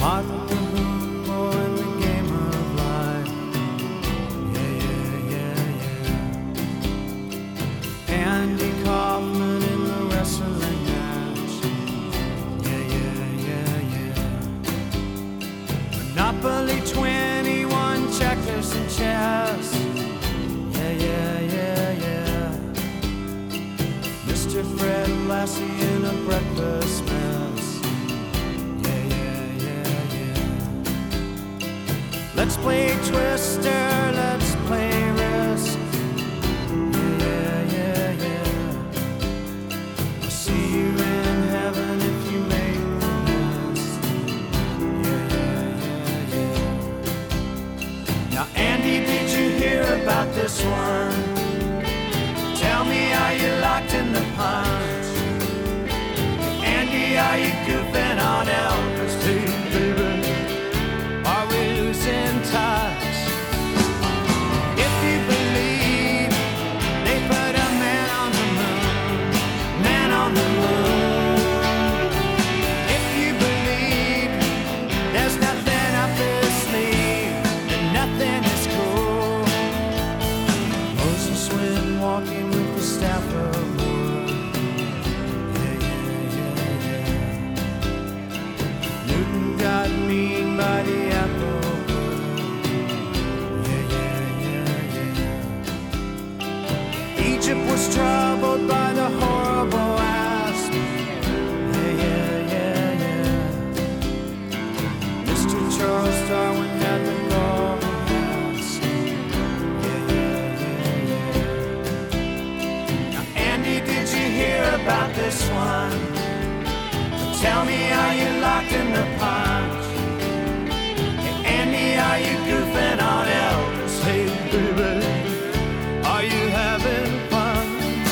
Martin Rumbo in the game of life. Yeah, yeah, yeah, yeah. Andy Kaufman in the wrestling match. Yeah, yeah, yeah, yeah. Monopoly 21, checkers and chess. Yeah, yeah, yeah, yeah. Mr. Fred Lassie in a breakfast mess. Let's play Twister, let's play Risk. Yeah, yeah, yeah. I'll see you in heaven if you make the list. Yeah, yeah, yeah, yeah. Now, Andy, did you hear about this one? Tell me, are you locked in the punch? Andy, are you goofing on Elvis too, baby? Are we losing touch? If you believe they put a man on the moon, man on the moon. If you believe there's nothing up his sleeve, then nothing is cool. Moses went walking with the staff of wood. Yeah, yeah, yeah, yeah. Newton got mean by the apple. Yeah, yeah, yeah, yeah. Egypt was troubled by the horrible asp. Yeah, yeah, yeah, yeah. Mr. Charles Darwin had the golden mask. Yeah, yeah, yeah, yeah. Now, Andy, did you hear about this one? Tell me, are you locked in the punch? Andy, are you goofing on Elvis? Hey, baby, are you having fun?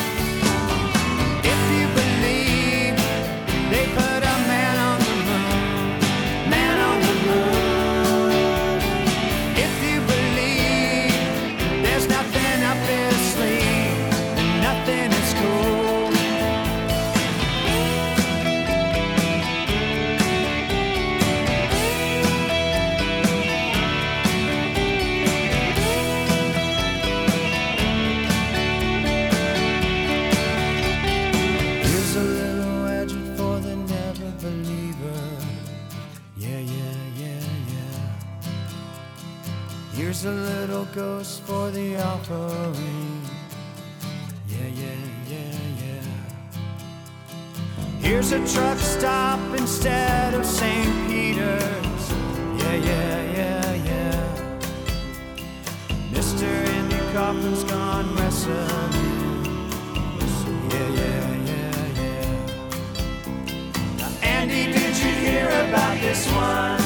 If you believe they put a man on the moon, man on the moon. If you believe there's nothing up his sleeve, then nothing is cool. Here's a little edge for the never believer. Yeah, yeah, yeah, yeah. Here's a little ghost for the offering. Yeah, yeah, yeah, yeah. Here's a truck stop instead of St. Peter's. Yeah, yeah, yeah, yeah. Mr. Andy Kaufman's gone wrestling. Yeah, yeah, yeah, yeah. Now, Andy, did you hear about this one?